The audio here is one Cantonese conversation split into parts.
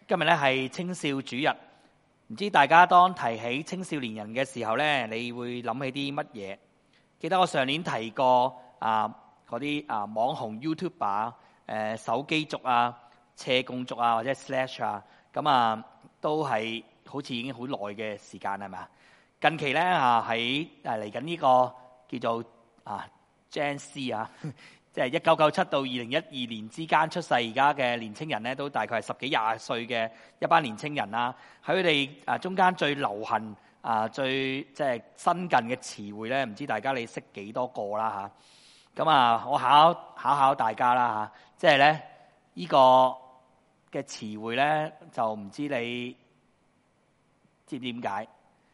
今日咧係青少主日，唔知大家當提起青少年人嘅時候咧，你會諗起啲乜嘢？記得我上年提過嗰啲網紅 YouTuber、手機族啊、斜共族啊或者 Slash 啊，咁都係好似已經好耐嘅時間係咪啊？近期咧喺嚟緊呢個叫做Gen Z 即係1997到2012年之間出世而家嘅年青人咧，都大概係十幾廿歲嘅一班年青人啦。喺佢哋中間最流行最即係新近嘅詞彙咧，唔知大家你識幾多個啦嚇？咁我考大家啦嚇，即係咧呢個嘅詞彙咧，就唔知你知唔知點解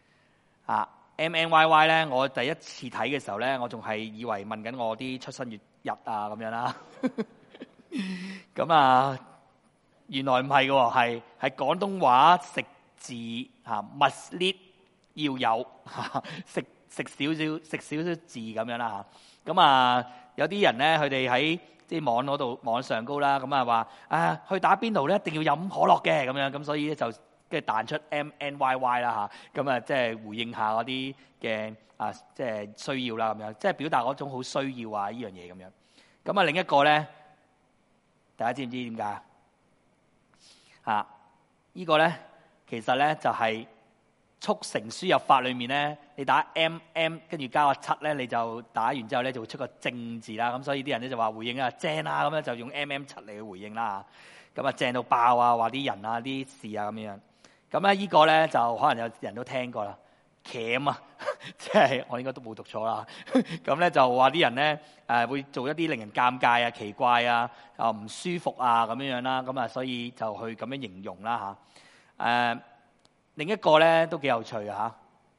MNYY 咧？我第一次睇嘅時候咧，我仲係以為問緊我啲出生月日咁樣啦。咁原來唔係嘅，係廣東話食字mislead 要有食少少字咁樣啦嚇。咁有啲人咧，佢哋喺即係網上高啦，咁話去打邊爐咧一定要飲可樂嘅咁樣，咁所以咧就跟住彈出 MNYY 啦嚇。咁即係回應下嗰啲嘅即係需要啦咁樣，即係表達嗰種好需要呢樣嘢咁樣。咁另一個咧，大家知唔知點解呢個咧其實咧就係速成輸入法裏面咧，你打 MM 跟住加個7咧，你就打完之後咧就會出個正字啦。咁所以啲人咧就話回應正啊，咁樣就用 MM7嚟去回應啦。咁正到爆話啲人啲事咁樣。咁呢個咧就可能有人都聽過啦。鉗即係我應該都冇讀錯啦。咁咧就話啲人咧會做一啲令人尷尬奇怪唔舒服咁樣啦。咁所以就去咁樣形容啦嚇。另一個咧都幾有趣嚇。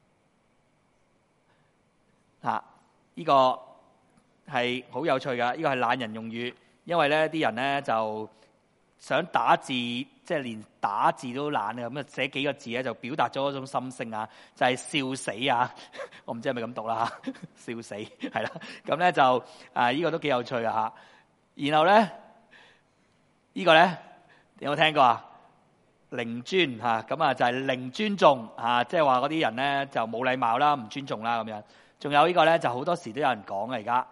呢個係好有趣噶。呢個係懶人用語，因為咧啲人咧就想打字，即係連打字都懶咁寫幾個字咧就表達咗嗰種心聲就係笑死我唔知係咪咁讀啦笑死係啦。咁咧就呢個都幾有趣嚇。然後咧呢個咧有冇聽過零尊咁就係零尊重即係話嗰啲人咧就冇禮貌啦，唔尊重啦咁樣。仲有呢個咧就好多時都有人講嘅而家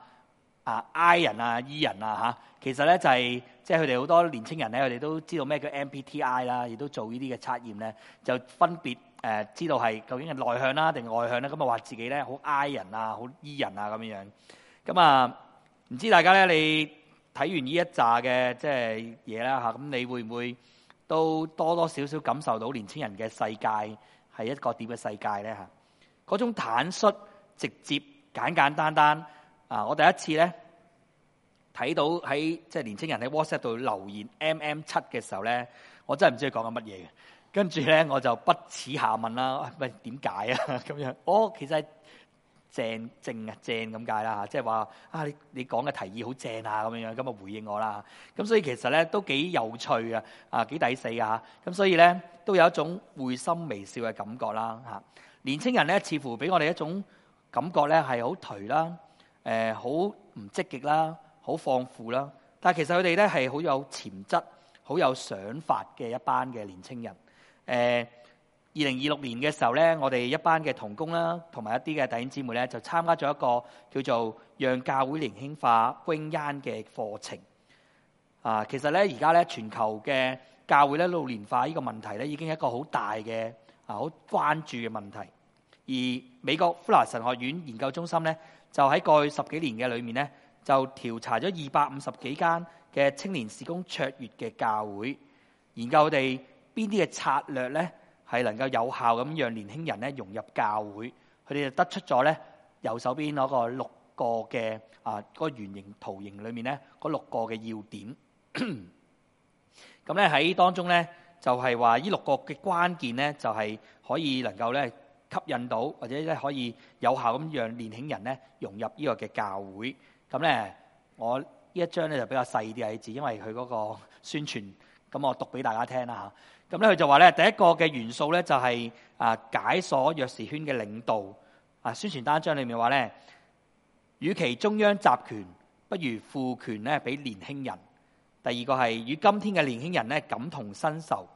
I 人E 人其實咧就係即係佢哋好多年青人咧，佢哋都知道咩叫 MBTI 啦，亦都做呢啲嘅測驗咧，就分別知道係究竟係內向啦定外向咧。咁話自己咧好 I 人好 E 人咁樣。咁唔知大家咧你睇完呢一紮嘅即係嘢啦咁你會唔會都多多少少感受到年青人嘅世界係一個點嘅世界咧嗰種坦率直接簡簡單單我第一次咧睇到喺即係年青人喺 WhatsApp 度留言 MM7 嘅時候咧，我真係唔知佢講緊乜嘢嘅。跟住咧我就不恥下問啦，喂點解咁樣？其實係正咁解啦即係話你講嘅提議好正咁樣，咁回應我啦。咁所以其實咧都幾有趣幾抵死咁所以咧都有一種會心微笑嘅感覺啦年青人咧似乎俾我哋一種感覺咧係好頹啦，好唔積極啦，好放負啦。但係其實佢哋咧係好有潛質、好有想法嘅一班嘅年青人。2026年嘅時候咧，我哋一班嘅同工啦，同埋一啲嘅弟兄姊妹咧，就參加咗一個叫做讓教會年輕化 Bring Young 嘅課程。其實咧而家咧全球嘅教會咧老年化呢個問題咧，已經係一個好大嘅好關注嘅問題。而美國富勒神學院研究中心咧，就喺過去10幾年嘅裏面咧，就調查咗250幾間嘅青年事工卓越嘅教會，研究佢哋邊啲嘅策略咧係能夠有效咁讓年輕人咧融入教會。佢哋就得出咗咧右手邊嗰個6個嘅嗰個圓形圖形裏面咧嗰6個嘅要點。咁咧喺當中咧就係話呢6個嘅關鍵咧就係可以能夠咧吸引到或者咧可以有效咁讓年輕人咧融入呢個嘅教會。咁咧我呢一張咧就比較細啲嘅字，因為佢嗰個宣傳，咁我讀俾大家聽啦嚇。咁咧佢就話咧第一個嘅元素咧就係解鎖弱視圈嘅領導。宣傳單張裏面話咧，與其中央集權，不如賦權咧俾年輕人。第二個係與今天嘅年輕人咧感同身受。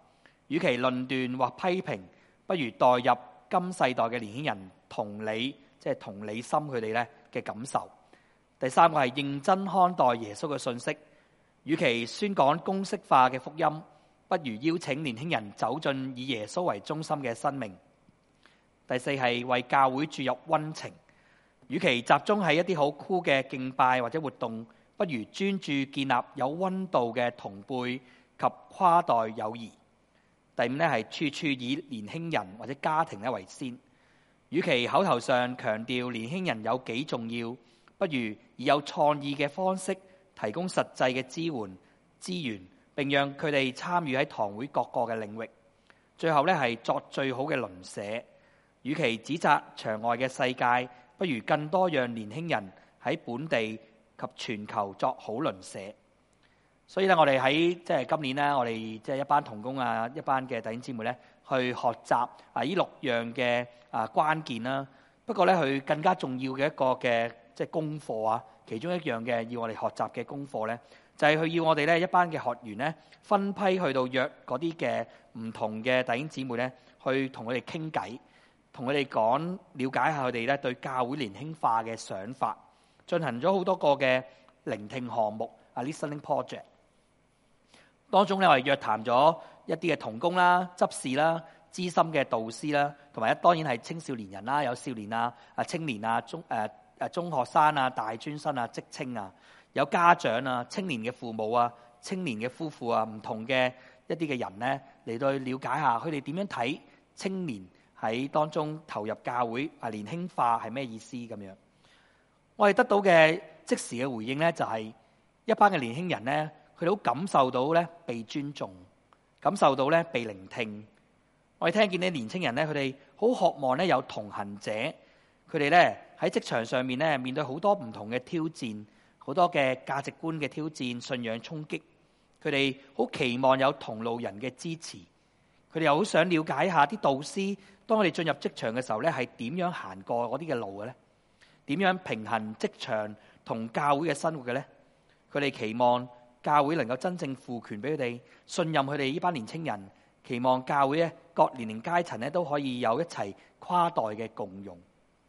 與其論斷或批評，不如代入今世代嘅年輕人同理，即係同理心佢哋咧嘅感受。第三個係認真看待耶穌嘅信息，與其宣講公式化嘅福音，不如邀請年輕人走進以耶穌為中心嘅生命。第四係為教會注入溫情，與其集中喺一啲好酷嘅敬拜或者活動，不如專注建立有溫度嘅同輩及跨代友誼。第五咧係處處以年輕人或者家庭咧為先，與其口頭上強調年輕人有幾重要，不如以有創意嘅方式提供實際嘅支援資源，並讓佢哋參與喺堂會各個嘅領域。最後咧係作最好嘅鄰舍，與其指責場外嘅世界，不如更多讓年輕人喺本地及全球作好鄰舍。所以咧，我哋喺即係今年咧，我哋即係一班同工啊，一班嘅弟兄姊妹咧，去學習呢6樣嘅關鍵啦。不過咧，佢更加重要嘅一個嘅即係功課啊，其中一樣嘅要我哋學習嘅功課咧，就係佢要我哋咧一班嘅學員咧分批去到約嗰啲嘅唔同嘅弟兄姊妹咧，去同佢哋傾偈，同佢哋講，了解下佢哋咧對教會年輕化嘅想法，進行咗好多個嘅聆聽項目listening project。當中咧，我哋約談咗一啲嘅同工啦、執事啦、資深嘅導師啦，同埋當然係青少年人啦，有少年啊、青年啊、中學生啊、大專生啊、職青啊，有家長啊、青年嘅父母啊、青年嘅夫婦啊，唔同嘅一啲嘅人咧嚟到去了解下佢哋點樣睇青年喺當中投入教會年輕化係咩意思咁樣。我哋得到嘅即時嘅回應咧，就係一班嘅年輕人咧。佢哋好感受到咧被尊重，感受到咧被聆聽。我哋聽見啲年青人咧，佢哋好渴望咧有同行者。佢哋咧喺職場上面咧面對好多唔同嘅挑戰，好多嘅價值觀嘅挑戰、信仰衝擊。佢哋好期望有同路人嘅支持。佢哋又好想了解一下啲導師，當我哋進入職場嘅時候咧，係點樣行過嗰啲嘅路嘅咧？點樣平衡職場同教會嘅生活嘅咧？佢哋期望教會能夠真正賦權俾佢哋，信任佢哋呢班年青人，期望教會咧各年齡階層咧都可以有一齊跨代嘅共融。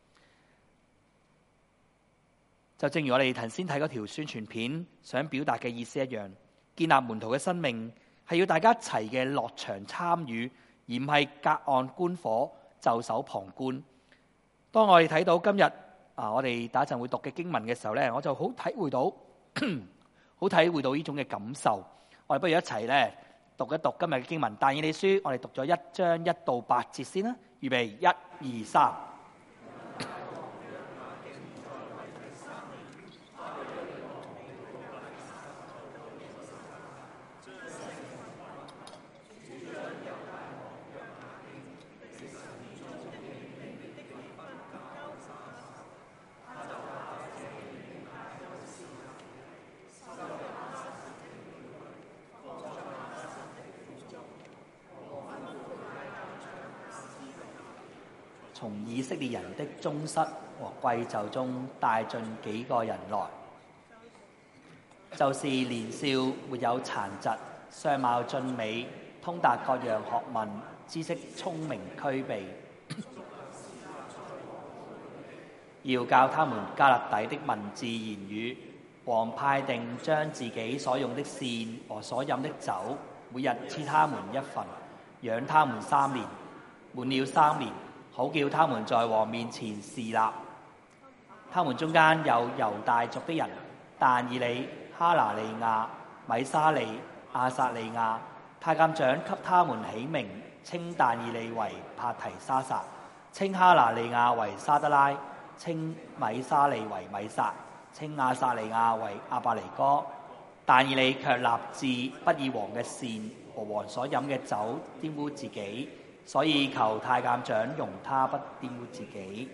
就正如我哋頭先睇嗰條宣傳片想表達嘅意思一樣，建立門徒嘅生命係要大家一齊嘅落場參與，而唔係隔岸觀火、袖手旁觀。當我哋睇到今日我哋打一陣會讀嘅經文嘅時候咧，我就好體會到呢種嘅感受。我哋不如一齊咧讀一讀今日嘅經文。但以理書，我哋讀咗1章1到8節先啦。預備1、2、3。從以色列人的宗室和貴胄中帶進幾個人來，就是年少沒有殘疾，相貌俊美，通達各樣學問，知識聰明俱備，要教他們迦勒底的文字言語。王派定將自己所用的膳和所飲的酒，每日賜他們一份，養他們3年。滿了3年，好叫他們在王面前侍立。他們中間有猶大族的人，但以理、哈拿利亞、米沙利、亞撒利亞。太監長給他們起名，稱但以理為伯提沙撒，稱哈拿利亞為沙得拉，稱米沙利為米撒，稱亞撒利亞為亞伯尼哥。但以理卻立志不以王嘅膳和王所飲嘅酒玷污自己，所以求太監長容他不玷污自己。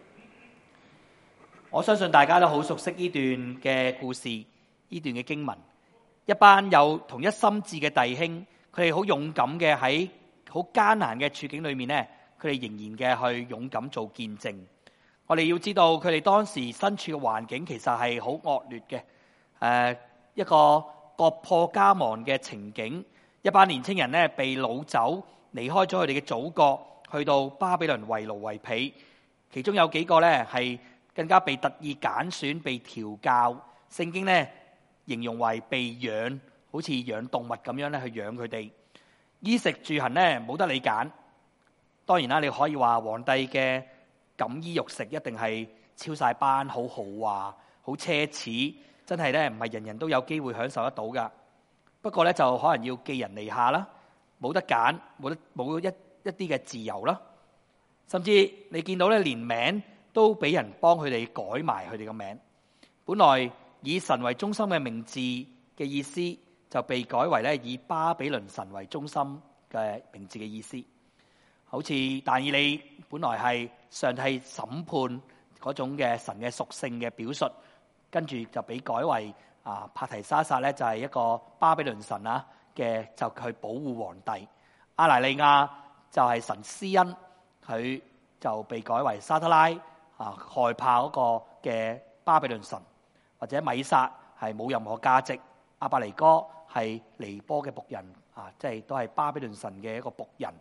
我相信大家都好熟悉呢段嘅故事，呢段嘅經文。一班有同一心志嘅弟兄，佢哋好勇敢嘅喺好艱難嘅處境裏面呢，佢哋仍然嘅去勇敢做見證。我哋要知道佢哋當時身處嘅環境其實係好惡劣嘅，一個國破家亡嘅情景， 一班年青人咧被擄走，離開咗佢哋嘅祖國，去到巴比倫為奴為婢。其中有幾個咧係更加被特意揀選、被調教。聖經咧形容為被養，好似養動物咁樣咧去養佢哋。衣食住行咧冇得你揀。當然啦，你可以話皇帝嘅錦衣玉食一定係超晒班、好豪華、好奢侈，真係咧唔係人人都有機會享受得到噶。不過咧就可能要寄人籬下啦，冇得揀，冇一啲嘅自由啦。甚至你見到咧，連名都俾人幫佢哋改埋佢哋嘅名。本來以神為中心嘅名字嘅意思，就被改為咧以巴比倫神為中心嘅名字嘅意思。好似但以理本來係上帝審判嗰種嘅神嘅屬性嘅表述，跟住就俾改為帕提沙撒咧就係一個巴比倫神嘅，就去保護皇帝。亞拿利亞就係神施恩，佢就被改為沙得拉，害怕嗰個嘅巴比倫神。或者米撒係冇任何價值，亞伯尼哥係尼波嘅僕人，即係都係巴比倫神嘅一個僕人。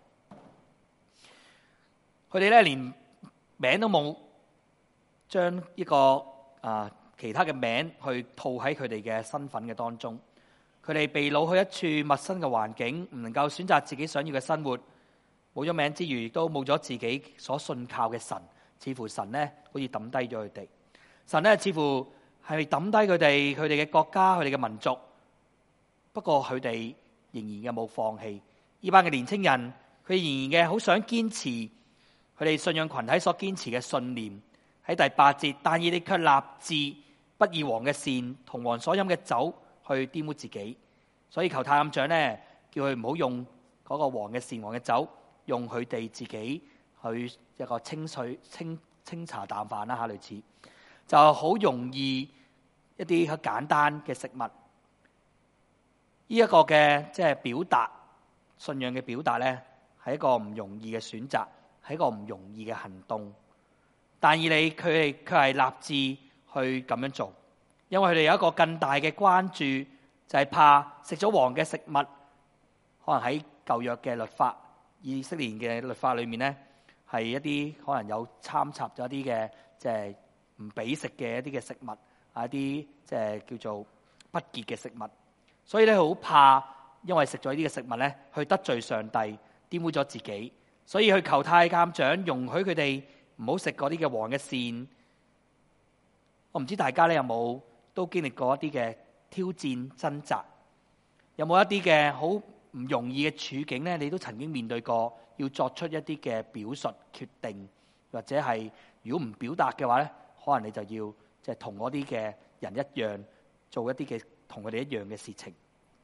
佢哋咧連名都冇，將呢個其他嘅名去套喺佢哋嘅身份嘅當中。佢哋被擄去一處陌生嘅環境，唔能夠選擇自己想要嘅生活。冇咗名之餘，亦都冇咗自己所信靠嘅神。似乎神咧好似抌低咗佢哋。神咧似乎係抌低佢哋嘅國家，佢哋嘅民族。不過佢哋仍然嘅冇放棄。呢班嘅年青人，佢仍然嘅好想堅持佢哋信仰群體所堅持嘅信念。喺第8節，但以理卻立志不以王嘅膳同王所飲嘅酒去玷污自己。所以求太監長咧，叫佢唔好用嗰個王嘅膳、王嘅酒，用佢哋自己去一個清茶淡飯啦，類似就好容易一啲好簡單嘅食物。呢一個嘅即係表達信仰嘅表達咧，係一個唔容易嘅選擇，係一個唔容易嘅行動。但以理佢哋卻係立志去咁樣做，因為佢哋有一個更大嘅關注，就係怕食咗王嘅食物，可能喺舊約嘅律法、以色列嘅律法裏面咧，係一啲可能有參雜咗一啲嘅即係唔俾食嘅一啲嘅食物，一啲即係叫做不潔嘅食物。所以咧好怕，因為食咗呢啲嘅食物咧，去得罪上帝，玷污咗自己，所以去求太監長容許佢哋唔好食嗰啲嘅王嘅膳。我唔知大家咧有冇都經歷過一啲嘅挑戰掙扎，有冇一啲嘅好唔容易嘅處境咧？你都曾經面對過，要作出一啲嘅表述決定，或者係如果唔表達嘅話咧，可能你就要即係同嗰啲嘅人一樣，做一啲嘅同佢哋一樣嘅事情。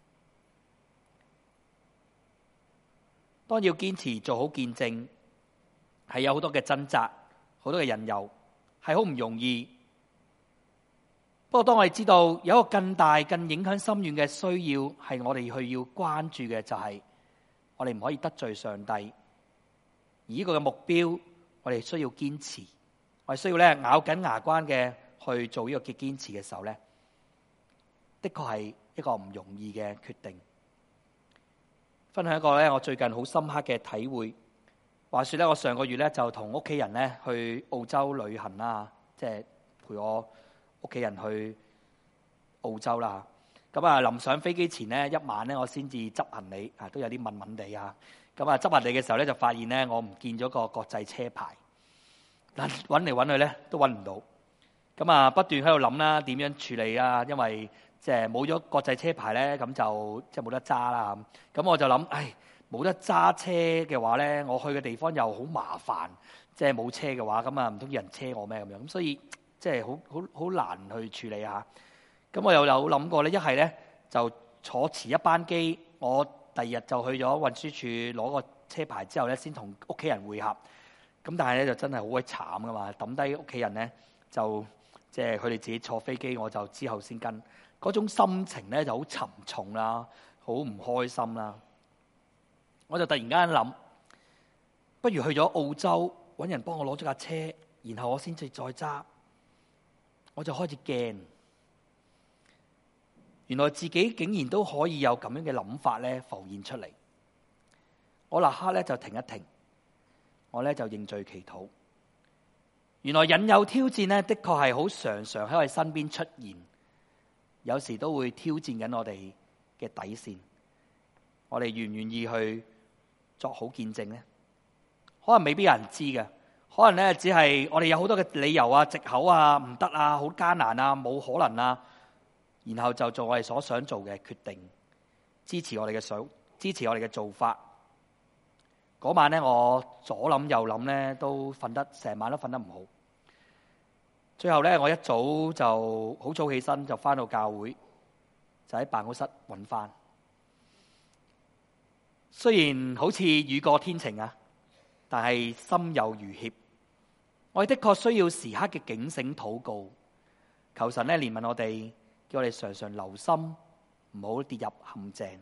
當要堅持做好見證，係有好多嘅掙扎，好多嘅引誘，係好唔容易。不過當我哋知道有一個更大、更影響深遠嘅需要，係我哋去要關注嘅，就係我哋唔可以得罪上帝。而呢個嘅目標，我哋需要堅持，我哋需要咧咬緊牙關嘅去做呢個嘅堅持嘅時候咧，的確係一個唔容易嘅決定。分享一個咧我最近好深刻嘅體會。話說咧，我上個月咧就同屋企人咧去澳洲旅行啦，即係陪我屋企人去澳洲啦。咁啊，臨上飛機前咧一晚咧，我先至執行李，都有啲悶悶地啊。咁啊，執行李嘅時候咧，就發現咧我唔見咗個國際車牌，揾嚟揾去咧都揾唔到。咁啊，不斷喺度諗啦，點樣處理啊？因為即係冇咗國際車牌咧，咁就即係冇得揸啦。咁我就諗，冇得揸車嘅話咧，我去嘅地方又好麻煩。即係冇車嘅話，咁啊唔通有人車我咩咁樣？咁所以即係好難去處理下。咁我又有諗過咧，一係咧就坐遲一班機，我第二日就去咗運輸處攞個車牌之後咧，先同屋企人會合。咁但係咧就真係好鬼慘噶嘛，抌低屋企人咧就即係佢哋自己坐飛機，我就之後先跟。嗰種心情咧就好沉重啦，好唔開心啦。我就突然間諗，不如去咗澳洲揾人幫我攞咗架車，然後我先至再揸。我就開始驚， 原來自己竟然都可以有咁樣嘅諗法咧浮現出嚟。我立刻咧就停一停，我咧就認罪祈禱。原來引誘挑戰咧的確係好常常喺我哋身邊出現，有時都會挑戰緊我哋嘅底線。我哋願唔願意去作好見證呢？可能未必有人知嘅，可能咧只係我哋有好多嘅理由啊、藉口啊、唔得啊、好艱難啊、冇可能啊，然後就做我哋所想做嘅決定，支持我哋嘅做法。嗰晚咧，我左諗右諗咧，成晚都瞓得唔好。最後咧，我一早就好早起身，就翻到教會，就喺辦公室揾翻。雖然好似雨過天晴啊，但係心有餘悸。我哋的確需要時刻嘅警醒禱告，求神咧憐憫我哋，叫我哋常常留心，唔好跌入陷阱。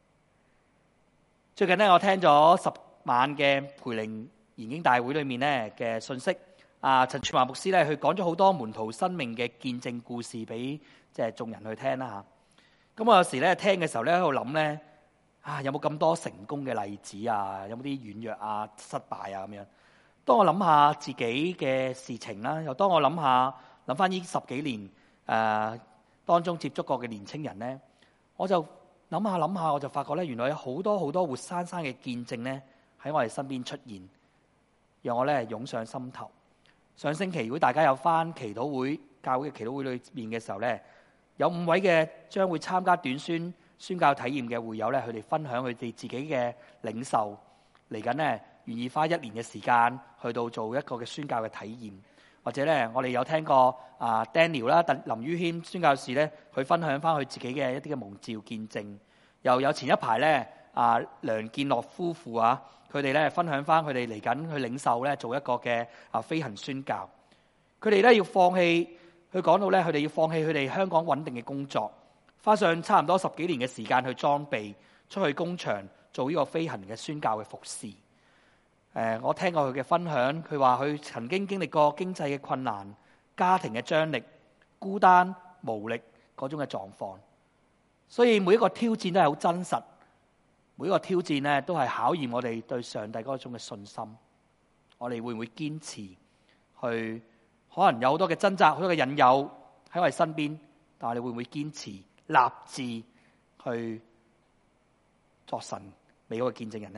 最近咧，我聽咗10晚嘅培靈研經大會裏面咧嘅信息，陳傳華牧師咧，佢講咗好多門徒生命嘅見證故事俾眾人去聽啦嚇。咁我有時咧聽嘅時候咧喺度諗咧，有冇咁多成功嘅例子啊？有冇啲軟弱啊、失敗啊咁樣？當我諗下自己嘅事情啦，又當我諗翻呢10幾年當中接觸過嘅年青人咧，我就諗下，我就發覺咧，原來有好多活生生嘅見證咧喺我哋身邊出現，讓我咧湧上心頭。上星期如果大家有翻祈禱會、教會嘅祈禱會裏面嘅時候咧，有5位嘅將會參加短宣教體驗嘅會友咧，佢哋分享佢哋自己嘅領受，嚟緊咧願意花1年嘅時間去到做一個嘅宣教嘅體驗。或者咧，我哋有聽過Daniel 啦、林于謙宣教士咧，佢分享翻佢自己嘅一啲嘅蒙召見證。又有前一排咧，梁建樂夫婦佢哋咧分享翻佢哋嚟緊去領受咧，做一個嘅飛行宣教。佢哋咧要放棄，佢講到咧，佢哋要放棄佢哋香港穩定嘅工作，花上差唔多10幾年嘅時間去裝備，出去工場做呢個飛行嘅宣教嘅服侍。我聽過佢嘅分享，佢話佢曾經經歷過經濟嘅困難、家庭嘅張力、孤單無力嗰種嘅狀況，所以每一個挑戰都係好真實，每一個挑戰咧都係考驗我哋對上帝嗰種嘅信心。我哋會唔會堅持去？可能有好多嘅掙扎、好多嘅引誘喺我哋身邊，但係我哋會唔會堅持立志去作神美好嘅見證人呢？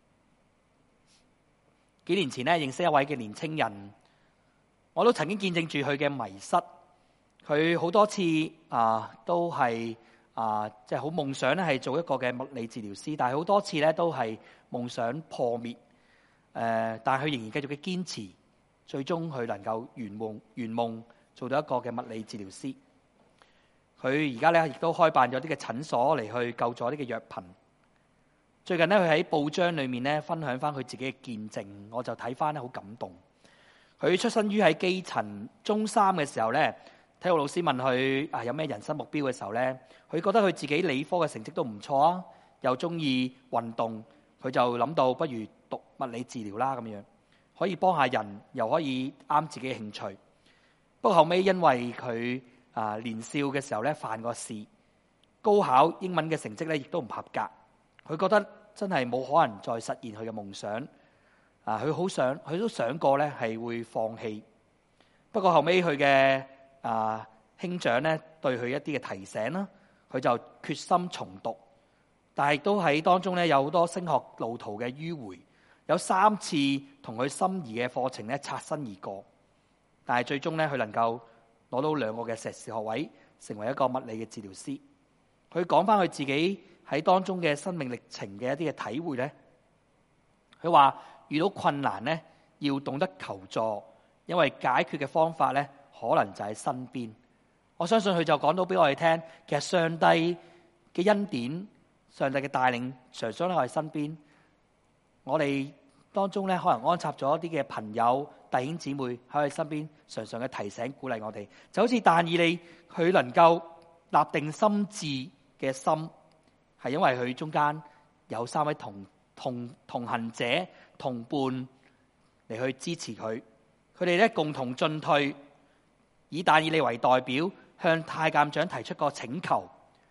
幾年前咧，認識一位嘅年青人，我都曾經見證住佢嘅迷失。佢好多次都係即係好夢想咧，係做一個嘅物理治療師，但係好多次咧都係夢想破滅。但係佢仍然繼續嘅堅持，最終佢能夠圓夢做到一個嘅物理治療師。佢而家咧亦都開辦咗啲嘅診所嚟去救助啲嘅弱貧。最近咧，佢喺報章裏面咧分享翻佢自己嘅見證，我就睇翻咧好感動。佢出身於喺基層，中3嘅時候咧，體育老師問佢有咩人生目標嘅時候咧，佢覺得佢自己理科嘅成績都唔錯啊，又中意運動，佢就諗到不如讀物理治療啦咁樣，可以幫下人，又可以啱自己嘅興趣。不過後尾因為佢年少嘅時候咧犯過事，高考英文嘅成績咧亦都唔合格。佢覺得真係冇可能再實現佢嘅夢想，佢都想過咧係會放棄。不過後尾佢嘅兄長咧對佢一啲嘅提醒啦，佢就決心重讀。但係都喺當中咧有好多升學路途嘅迂迴，有3次同佢心儀嘅課程咧擦身而過。但係最終咧佢能夠攞到2個嘅碩士學位，成為一個物理嘅治療師。佢講翻佢自己喺當中嘅生命歷程嘅一啲嘅體會咧，佢話遇到困難咧要懂得求助，因為解決嘅方法咧可能就喺身邊。我相信佢就講到俾我哋聽，其實上帝嘅恩典、上帝嘅帶領常常喺我哋身邊。我哋當中咧可能安插咗一啲嘅朋友、弟兄姊妹喺我哋身邊，常常嘅提醒鼓勵我哋，就好似但以理佢能夠立定心志嘅心，係因為佢中間有3位同行者、同伴嚟去支持佢。佢哋咧共同進退，以但以理為代表，向太監長提出個請求。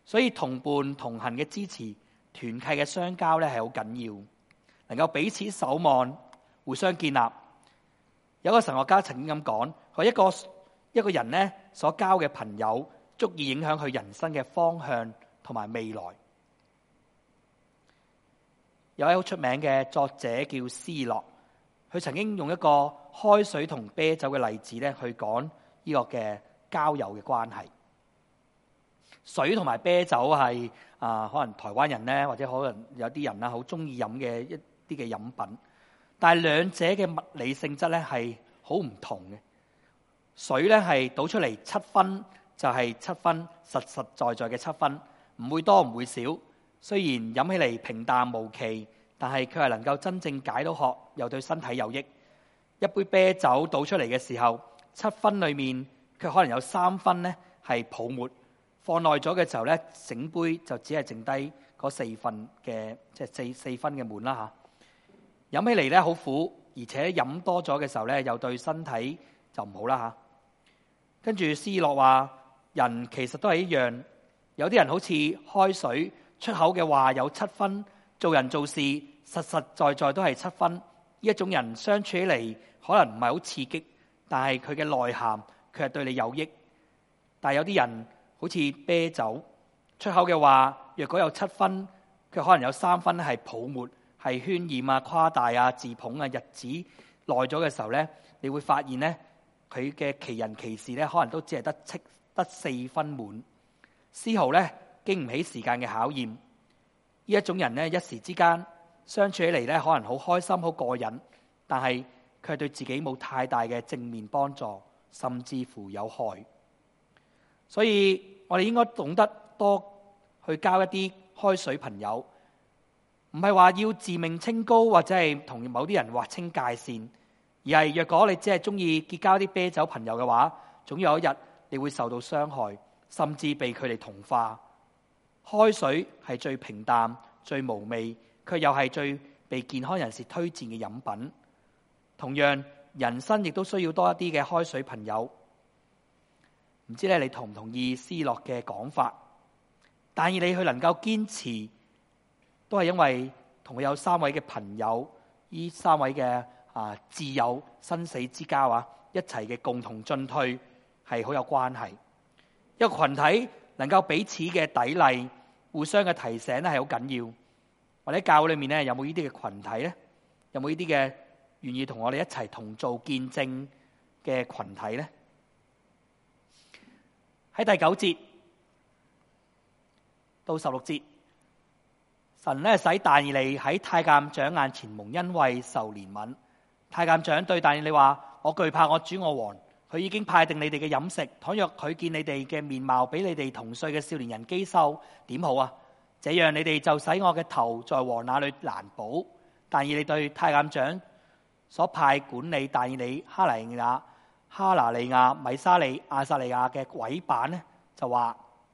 所以同伴同行嘅支持、團契嘅相交咧係好緊要，能夠彼此守望、互相建立。有個神學家曾經咁講，佢一個人咧所交嘅朋友，足以影響佢人生嘅方向同埋未來。有位好出名嘅作者叫斯諾，佢曾經用一個開水同啤酒嘅例子咧去講呢個嘅交友嘅關係。水同埋啤酒係可能台灣人咧，或者可能有啲人啦，好中意飲嘅一啲嘅飲品。但係兩者嘅物理性質咧係好唔同嘅。水咧係倒出嚟7分就係7分，實實在在嘅7分，唔會多唔會少。雖然飲起嚟平淡無奇，但係佢係能夠真正解到渴，又對身體有益。一杯啤酒倒出嚟嘅時候，7分裏面佢可能有3分咧係泡沫。放耐咗嘅時候咧，整杯就只係剩低嗰4分嘅，即係四分嘅滿啦嚇。飲起嚟咧好苦，而且飲多咗嘅時候咧，又對身體就唔好啦嚇。跟住斯諾話：人其實都係一樣，有啲人好似開水，出口嘅話有7分，做人做事實實在在都係7分。呢一種人相處起嚟可能唔係好刺激，但係佢嘅內涵卻係對你有益。但係有啲人好似啤酒，出口嘅話若果有7分，佢可能有3分係泡沫，係渲染啊、誇大啊、自捧啊。日子耐咗嘅時候咧，你會發現咧，佢嘅其人其事咧，可能都只係得4分滿，絲毫咧經唔起時間嘅考驗。呢一種人咧，一時之間相處起嚟咧，可能好開心、好過癮，但係佢係對自己冇太大嘅正面幫助，甚至乎有害。所以我哋應該懂得多去交一啲開水朋友，唔係話要自命清高或者係同某啲人劃清界線，而係若果你只係中意結交啲啤酒朋友嘅話，總有一日你會受到傷害，甚至被佢哋同化。開水係最平淡、最無味，卻又係最被健康人士推薦嘅飲品。同樣，人生亦都需要多一啲嘅開水朋友。唔知咧，你同唔同意斯諾嘅講法？但以理佢能夠堅持，都係因為同佢有3位嘅朋友，呢3位嘅摯友生死之交一齊嘅共同進退係好有關係。一個群體能夠彼此嘅砥礪、互相嘅提醒咧係好緊要。或者教會裏面咧有冇呢啲嘅群體咧？有冇呢啲嘅願意同我哋一齊同做見證嘅群體咧？喺第9節到16節，神咧使但以理喺太監長眼前蒙恩惠受憐憫。太監長對但以理話：我懼怕我主我王，佢已經派定你哋嘅飲食。倘若佢見你哋嘅面貌比你哋同歲嘅少年人肌瘦，點好啊？這樣你哋就使我嘅頭在王那裏難保。但以理對太監長所派管理但以理、哈拿利亞、米沙利、亞撒利亞嘅委辦呢，就話：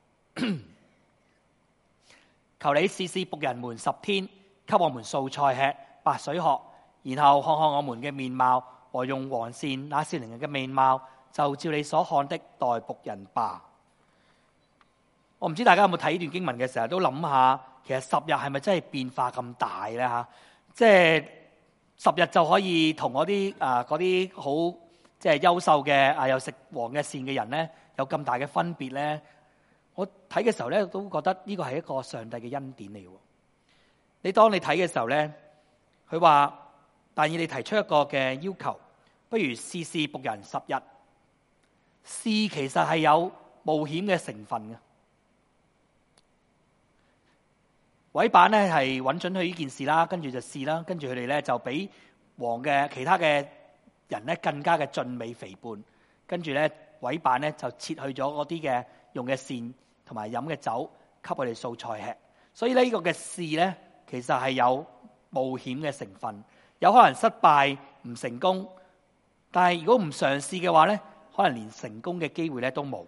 求你試試僕人們10天，給我們素菜吃、白水喝，然後看看我們嘅面貌和用王膳那少年人嘅面貌，就照你所看的待僕人吧。我唔知大家有冇睇呢段經文嘅時候都諗下，其實10日係咪真係變化咁大咧？嚇，即係10日就可以同嗰啲好即係優秀嘅又食王嘅膳嘅人咧，有咁大嘅分別咧？我睇嘅時候咧，都覺得呢個係一個上帝嘅恩典嚟喎。當你睇嘅時候咧，佢話但以理提出一個嘅要求，不如試試僕人10日。試其實係有冒險嘅成分嘅。委辦咧係揾準佢呢件事啦，跟住就試啦，跟住佢哋咧就比王嘅其他嘅人咧更加嘅俊美肥胖，跟住咧委辦咧就切去咗嗰啲嘅用嘅膳同埋飲嘅酒，給我哋素菜吃。所以呢個嘅試咧，其實係有冒險嘅成分，有可能失敗唔成功，但係如果唔嘗試嘅話咧，可能連成功嘅機會咧都冇。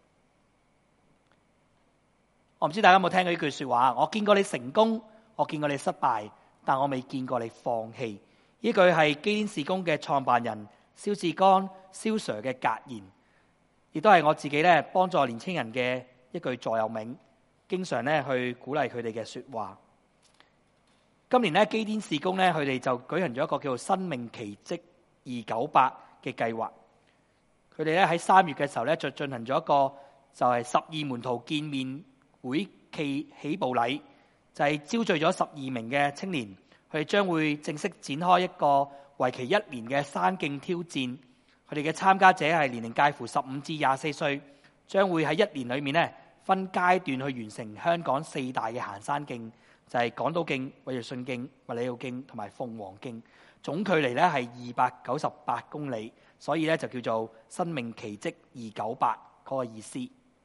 我唔知大家有冇聽過呢句說話？我見過你成功，我見過你失敗，但我未見過你放棄。呢句係基甸事工嘅創辦人蕭志剛蕭 Sir 嘅格言，亦都係我自己咧幫助年青人嘅一句座右銘。 經常咧去鼓勵佢哋嘅說話。今年咧基甸事工咧，佢哋就舉行咗一個叫做生命奇蹟298嘅計劃。佢哋咧喺3月嘅時候咧就進行咗一個就係12門徒見面會暨起步禮，就係招聚咗12名嘅青年，佢哋將會正式展開一個為期1年嘅山徑挑戰。佢哋嘅參加者係年齡介乎15至24歲，將會喺1年裏面咧分階段去完成香港4大嘅行山徑，就係港島徑、衛奕信徑、麥理浩徑同埋鳳凰徑，總距離咧係298公里，所以咧就叫做生命奇蹟298嗰個意思。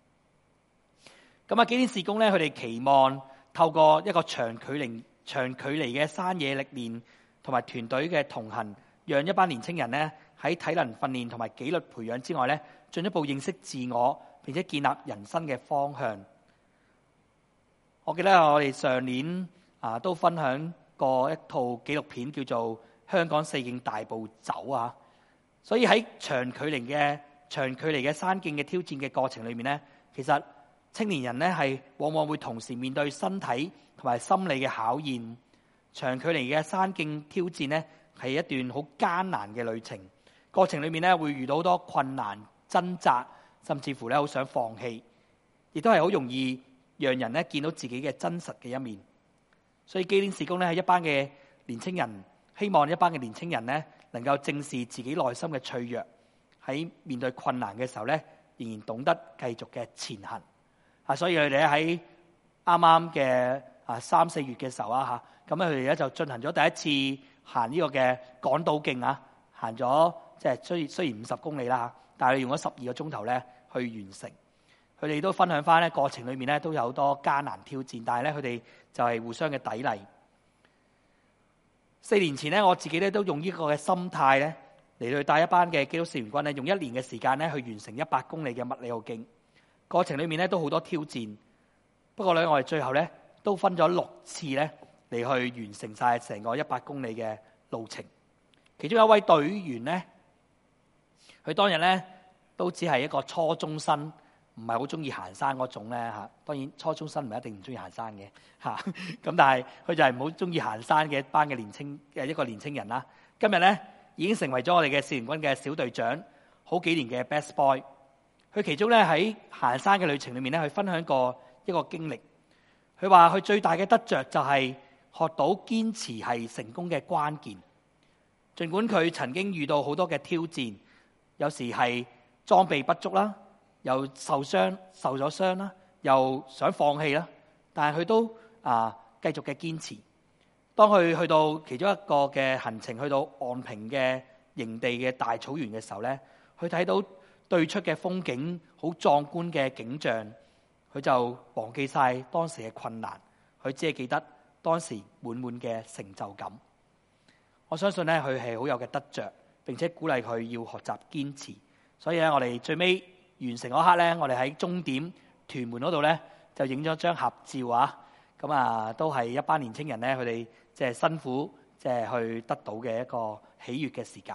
咁基甸事工咧，佢哋期望透過一個長距離嘅山野歷練同埋團隊嘅同行，讓一班年青人咧喺體能訓練同埋紀律培養之外咧，進一步認識自我，並且建立人生嘅方向。我記得我哋上年都分享過一套紀錄片，叫做《香港4徑大步走》啊。所以喺長距離嘅山徑嘅挑戰嘅過程裏面咧，其實青年人咧係往往會同時面對身體同埋心理嘅考驗。長距離嘅山徑挑戰咧係一段好艱難嘅旅程，過程裏面咧會遇到好多困難、掙扎，甚至乎咧好想放棄，亦都係好容易讓人咧見到自己嘅真實嘅一面。所以基甸事工咧係一班嘅年青人，希望一班嘅年青人咧能夠正視自己內心嘅脆弱，喺面對困難嘅時候咧仍然懂得繼續嘅前行。所以佢哋喺啱啱嘅3、4月嘅時候咁佢哋咧就進行咗第一次行呢個嘅港島徑行咗即係雖然50公里啦，但係用咗12個鐘頭咧去完成。佢哋都分享翻咧過程裏面咧都有好多艱難挑戰，但係咧佢哋就係互相嘅砥礪。4年前咧，我自己咧都用呢個嘅心態咧嚟到帶一班嘅基督少年軍咧，用1年嘅時間咧去完成100公里嘅麥理浩徑。過程裏面咧都好多挑戰，不過咧我哋最後咧都分咗6次咧嚟去完成晒成個100公里嘅路程。其中有一位隊員咧，佢當日咧都只係一個初中生，唔係好中意行山嗰種咧嚇。當然初中生唔係一定唔中意行山嘅嚇，咁但係佢就係唔好中意行山嘅一個年青人啦。今日咧已經成為咗我哋嘅少年軍嘅小隊長，好幾年嘅 best boy。佢其中咧喺行山嘅旅程裏面咧，佢分享過一個經歷。佢話佢最大嘅得着就係學到堅持係成功嘅關鍵。儘管佢曾經遇到好多嘅挑戰，有時係裝備不足啦，又受咗傷啦，又想放棄啦，但係佢都繼續嘅堅持。當佢去到其中一個嘅行程，去到昂坪嘅營地嘅大草原嘅時候咧，佢睇到對出嘅風景好壯觀嘅景象，佢就忘記晒當時嘅困難，佢只係記得當時滿滿嘅成就感。我相信咧佢係好有嘅得着，並且鼓勵佢要學習堅持。所以咧我哋最尾完成嗰刻咧，我哋喺終點屯門嗰度咧就影咗張合照啊！咁都係一班年青人咧，佢哋即係辛苦即係去得到嘅一個喜悅嘅時間。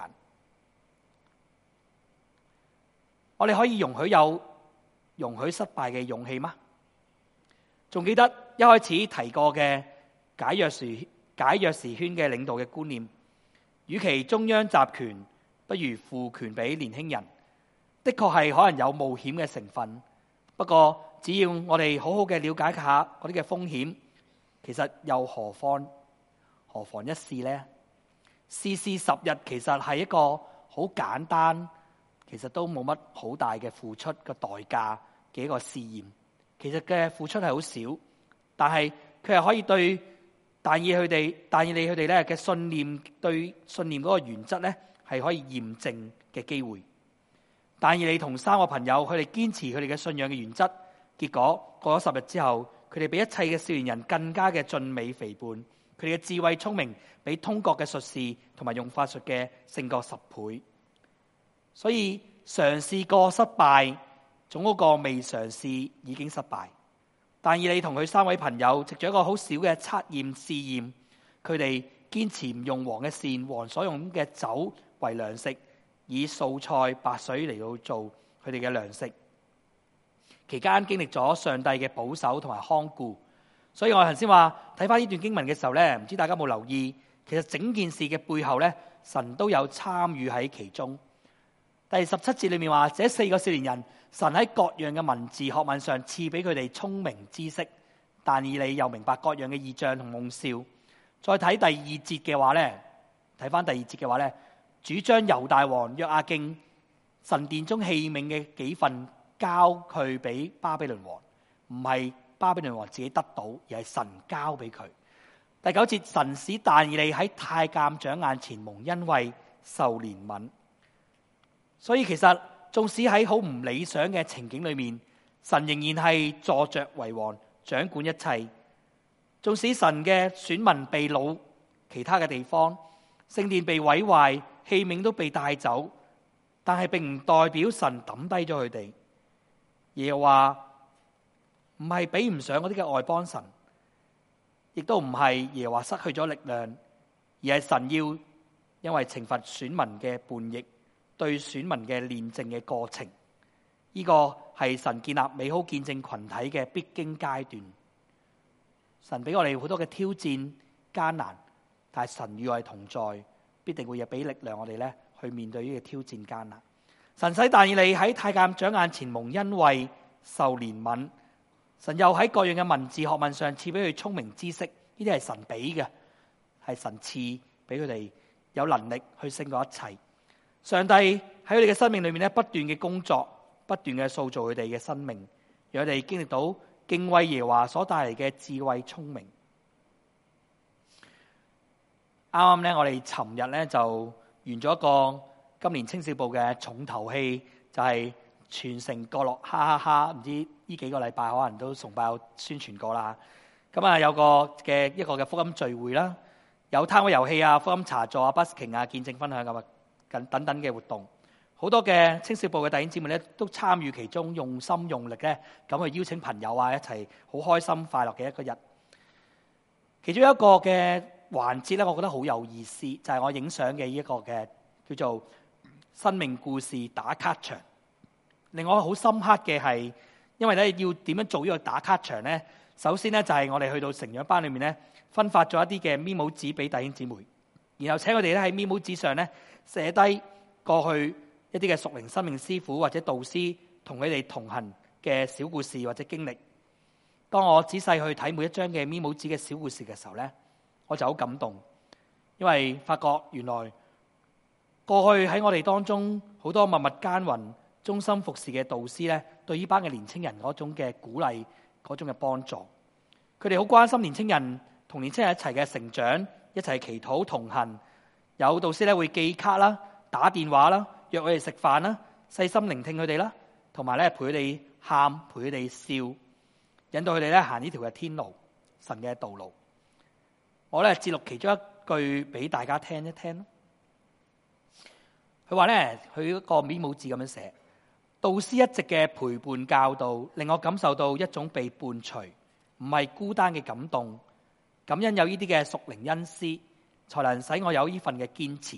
我哋可以容許失敗嘅勇氣嗎？仲記得一開始提過嘅解約時圈嘅領導嘅觀念，與其中央集權，不如賦權俾年輕人。的確係可能有冒險嘅成分，不過只要我哋好好嘅了解下嗰啲嘅風險，其實又何妨一試呢？試10日其實係一個好簡單，其實都冇乜好大嘅付出嘅代價嘅一個試驗。其實嘅付出係好少，但係佢係可以對但以理佢哋咧嘅信念，對信念嗰個原則咧係可以驗證嘅機會。但以理同3個朋友，佢哋堅持佢哋嘅信仰嘅原則，結果過咗10日之後，佢哋比一切嘅少年人更加嘅俊美肥胖，佢哋嘅智慧聰明比通國嘅術士同埋用法術嘅勝過10倍。所以嘗試過失敗，總好過未嘗試已經失敗。但以理同佢3位朋友藉咗一個好小嘅測驗試驗，佢哋堅持唔用王嘅膳、王所用嘅酒為糧食，以素菜白水嚟到做佢哋嘅糧食。 期間經歷咗上帝嘅保守同埋看顧。所以我頭先話睇翻呢段經文嘅時候咧，唔知大家有冇留意，其實整件事嘅背後咧，神都有參與喺其中。第17節裏面話，這4個少年人，神喺各樣嘅文字學問上賜俾佢哋聰明知識，但以理又明白各樣嘅異象同夢兆。再睇第2節嘅話咧，睇翻第2節嘅話咧，主將猶大王約雅敬神殿中器皿嘅幾份交佢俾巴比倫王，唔係巴比倫王自己得到，而係神交俾佢。第9節，神使但以理喺太監長眼前蒙恩惠，受憐憫。所以其實縱使喺好唔理想嘅情景裏面，神仍然係坐着為王，掌管一切。縱使神嘅選民被擄其他嘅地方，聖殿被毀壞，器皿都被帶走，但係並唔代表神抌低咗佢哋。耶和華唔係比唔上嗰啲嘅外邦神，亦都唔係耶和華失去咗力量，而係神要因為懲罰選民嘅叛逆，對選民嘅煉淨嘅過程，呢個係神建立美好見證群體嘅必經階段。神俾我哋好多嘅挑戰艱難，但係神與我哋同在，必定會有俾力量我哋咧去面對呢個挑戰艱難。神使但以理喺太監長眼前蒙恩惠，受憐憫。神又喺各樣嘅文字學問上賜俾佢聰明知識，呢啲係神俾嘅，係神賜俾佢哋有能力去勝過一切。上帝喺佢哋嘅生命裏面咧，不斷嘅工作，不斷嘅塑造佢哋嘅生命，讓佢哋經歷到敬畏耶和華所帶嚟嘅智慧聰明。啱啱咧，我哋尋日咧就完咗一個今年青少部嘅重頭戲，就係全城角落哈哈哈！唔知呢幾個禮拜可能都崇拜有宣傳過啦。咁啊，有一個嘅福音聚會啦，有攤位遊戲啊、福音茶座啊、busking 啊、見證分享咁啊等等嘅活動。好多嘅青少部嘅弟兄姊妹咧都參與其中，用心用力咧咁去邀請朋友啊一齊好開心快樂嘅一個日。其中一個嘅環節咧，我覺得好有意思，就係我影相嘅一個嘅叫做生命故事打卡場。令我好深刻嘅係，因為咧要點樣做呢個打卡場咧？首先咧就係我哋去到成長班裏面咧，分發咗一啲嘅 memo 紙俾弟兄姊妹，然後請佢哋咧喺 memo 紙上咧寫低過去一啲嘅屬靈生命師傅或者導師同佢哋同行嘅小故事或者經歷。當我仔細去睇每一張嘅 memo 紙嘅小故事嘅時候咧，我就好感動，因為發覺原來過去喺我哋當中好多默默耕耘、忠心服侍嘅導師咧，對呢班嘅年青人嗰種嘅鼓勵、嗰種嘅幫助，佢哋好關心年青人，同年青人一齊嘅成長，一齊祈禱同行。有導師咧會寄卡啦、打電話啦、約佢哋食飯啦、細心聆聽佢哋啦，同埋咧陪佢哋喊、陪佢哋笑，引導佢哋咧行呢條嘅天路、神嘅道路。我咧節錄其中一句俾大家聽一聽。佢話咧，佢一個 memo 字咁樣寫。導師一直嘅陪伴教導，令我感受到一種被伴隨，唔係孤單嘅感動。感恩有呢啲嘅屬靈恩師，才能使我有呢份嘅堅持。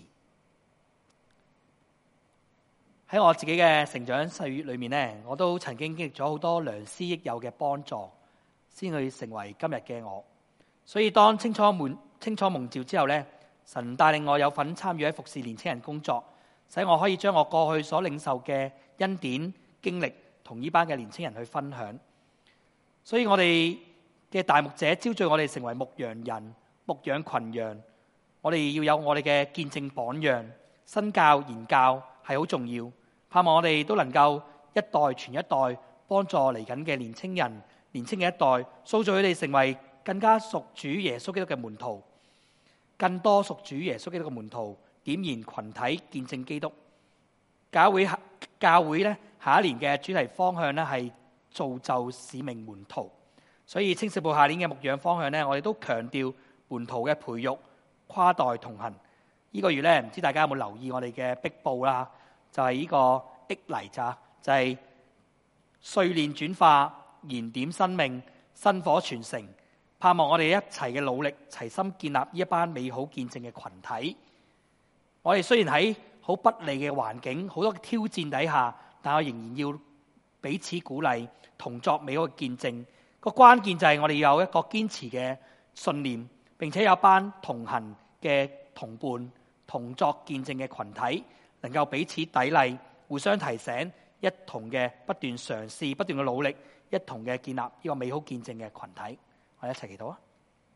喺我自己嘅成長歲月裏面咧，我都曾經經歷咗好多良師益友嘅幫助，先去成為今日嘅我。所以當清楚蒙召之後咧，神帶領我有份參與喺服侍年青人工作，使我可以將我過去所領受嘅恩典經歷同呢班嘅年青人去分享。所以我哋嘅大牧者招聚我哋成為牧羊人，牧養群羊。我哋要有我哋嘅見證榜樣，身教言教係好重要。盼望我哋都能夠一代傳一代，幫助嚟緊嘅年青人、年青嘅一代，塑造佢哋成為更加屬主耶穌基督嘅門徒，更多屬主耶穌基督嘅門徒，點燃群體見證基督。教會咧下一年嘅主題方向咧係造就使命門徒，所以青少部下年嘅牧養方向咧，我哋都強調門徒嘅培育，跨代同行。呢個月咧，唔知大家有冇留意我哋嘅壁報啦？就係呢個益嚟咋，就係碎煉轉化、燃點生命、薪火傳承。盼望我哋一齊嘅努力，齊心建立呢一班美好見證嘅群體。我哋雖然喺好不利嘅環境、好多挑戰底下，但我仍然要彼此鼓勵，同作美好嘅見證。個關鍵就係我哋要有一個堅持嘅信念，並且有一班同行嘅同伴，同作見證嘅群體，能夠彼此砥礪，互相提醒，一同嘅不斷嘗試，不斷嘅努力，一同嘅建立呢個美好見證嘅群體。我哋一齊祈禱啊！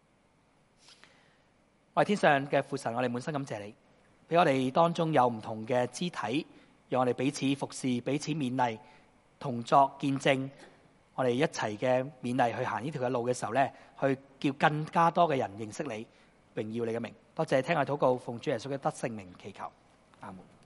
我哋天上嘅父神，我哋滿心感謝你，俾我哋當中有唔同嘅肢體，讓我哋彼此服侍，彼此勉勵，同作見證。我哋一齊嘅勉勵去行呢條嘅路嘅時候咧，去叫更加多嘅人認識你，榮耀你嘅名。多謝聽我禱告，奉主耶穌嘅得勝名祈求，阿門。